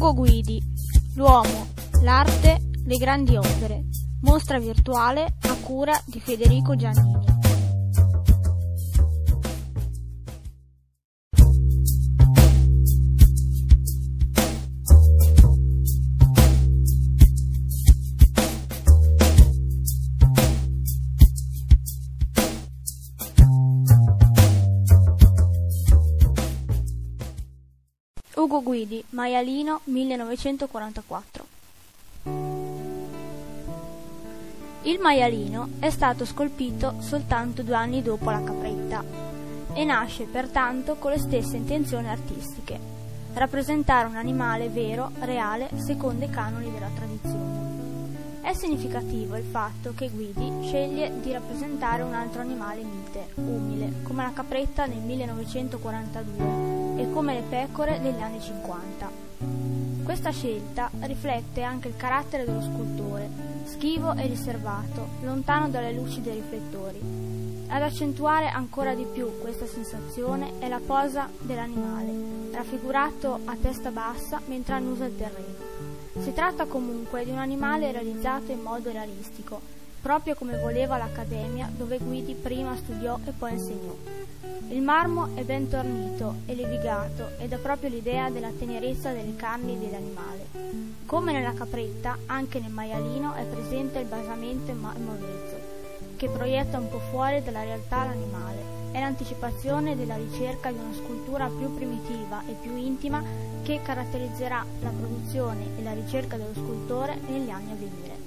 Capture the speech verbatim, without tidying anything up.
Ugo Guidi, L'uomo, l'arte, le grandi opere. Mostra virtuale a cura di Federico Giannini. Ugo Guidi, Maialino, millenovecentoquarantaquattro. Il maialino è stato scolpito soltanto due anni dopo la capretta e nasce pertanto con le stesse intenzioni artistiche, rappresentare un animale vero, reale, secondo i canoni della tradizione. È significativo il fatto che Guidi sceglie di rappresentare un altro animale mite, umile, come la capretta nel millenovecentoquarantadue e come le pecore negli anni cinquanta. Questa scelta riflette anche il carattere dello scultore, schivo e riservato, lontano dalle luci dei riflettori. Ad accentuare ancora di più questa sensazione è la posa dell'animale, raffigurato a testa bassa mentre annusa il terreno. Si tratta comunque di un animale realizzato in modo realistico, proprio come voleva l'Accademia dove Guidi prima studiò e poi insegnò. Il marmo è ben tornito e levigato ed dà proprio l'idea della tenerezza delle carni dell'animale. Come nella capretta, anche nel maialino è presente il basamento in marmorizzo, che proietta un po' fuori dalla realtà l'animale. È l'anticipazione della ricerca di una scultura più primitiva e più intima che caratterizzerà la produzione e la ricerca dello scultore negli anni a venire.